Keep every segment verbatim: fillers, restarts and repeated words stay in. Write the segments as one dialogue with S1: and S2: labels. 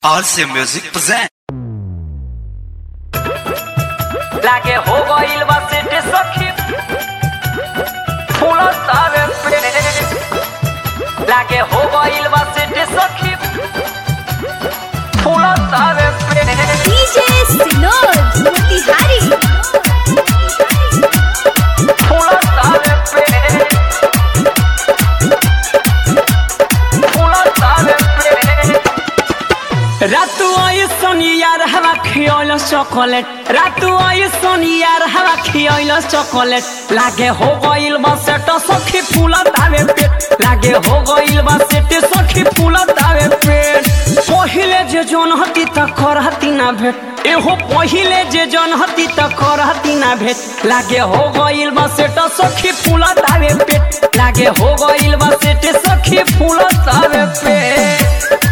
S1: R C Music present.
S2: लागे हो गइल बा सेटे सखी फूल सारे पे लागे हो गइल बा सेटे सखी फूल सारे पे
S3: डीजे सिनोज मोतिहारी
S2: फूल सारे पे फूल सारे पे रातू आई सोनी यार हवा खियोलो चॉकलेट रातू आई सोनी यार हवा खियोलो चॉकलेट लागे हो गइल बा सेट सखी फूला तावे पेट लागे हो गइल बा सेट सखी फूला तावे पेट पहिले जे जोन हती त करहती ना भेट एहो पहिले जे जोन हती त करहती ना भेट लागे हो गइल बा सेट सखी फूला तावे पेट लागे हो गइल बा सेट सखी फूला तावे पेट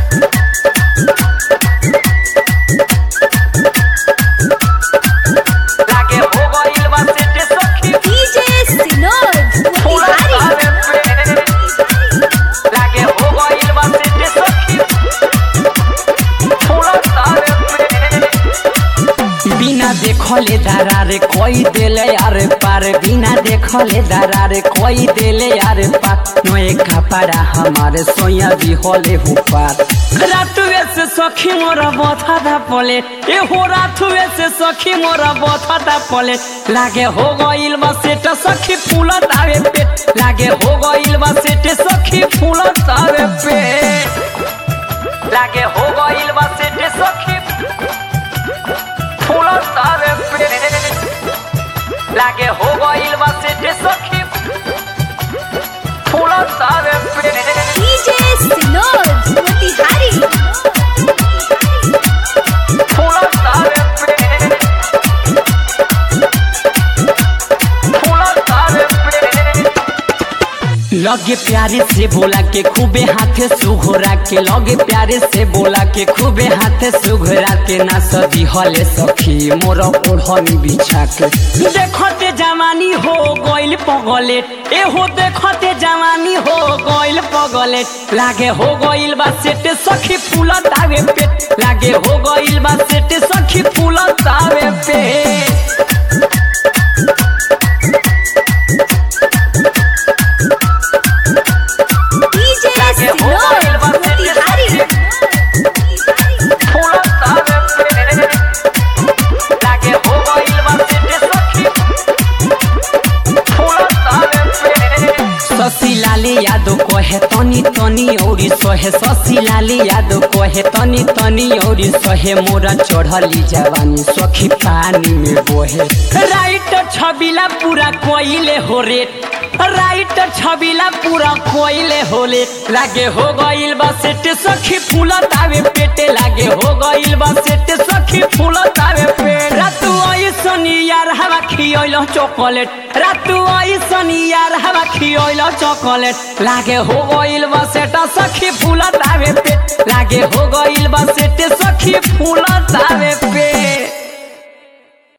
S2: देखले दरारे कोई देले यारे पार बिना देखले दरारे कोई देले यारे पार नए कपड़ा हमारे सोया भी होले हो पार रातुए से सखी मोरा बथा दा पले ए हो रातुए से सखी मोरा बथा दा पले लागे हो गइल बा सेट सखी फूल तावे पेट लागे हो गइल बा सेट सखी फूल तावे पेट लागे हो गइल बा सेट सखी फूल तावे पे लागे हो गइल बा सेटे सखी फूल तावे पे
S3: डीजे सिनोज मोतिहारी
S2: फूल तावे पे फूल तावे पे लगे प्यारे से बोला के खूबे हाथे सुघोरा के लगे प्यारे से बोला के खूबे हाथे सुघोरा के ना सदी हले सखी मोर ओढ़नी बिछा के देखते जवानी हो गइल पगले ए हो देखते जवानी हो गइल पगले लागे हो गइल बा सेटे सखी फूल तावे पेट लागे हो गइल बा सेटे सखी फूल तावे पेट शशि लाली यादव कहे तनी तनी औरी सहे शशि लाली यादव कहे तनी तनी औरी सहे मोरा चढ़ली जवानी सखी पानी में बोहे राइट छबिला पूरा कोइले हो रेट राइट छबिला पूरा कोइले होले लागे हो गइल बा सेट सखी फूल तावे पेटे लागे हो गइल बा सेट सखी फूल तावे पेट रातू आई सोनी यार हवा खियोलो चॉकलेट रातू आई सोनी यार हवा खियोलो चॉकलेट लागे हो गइल बा सेट सखी फूल तावे पेट लागे हो गइल बा सेट सखी फूल तावे पेट।